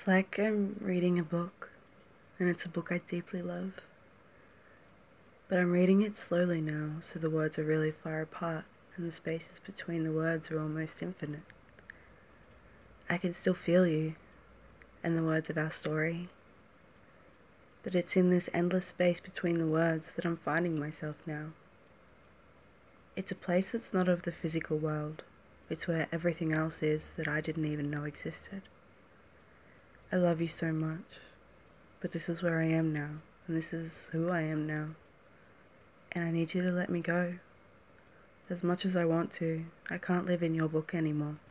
It's like I'm reading a book, and it's a book I deeply love. But I'm reading it slowly now, so the words are really far apart, and the spaces between the words are almost infinite. I can still feel you, and the words of our story. But it's in this endless space between the words that I'm finding myself now. It's a place that's not of the physical world. It's where everything else is that I didn't even know existed. I love you so much, but this is where I am now, and this is who I am now. And I need you to let me go. As much as I want to, I can't live in your book anymore.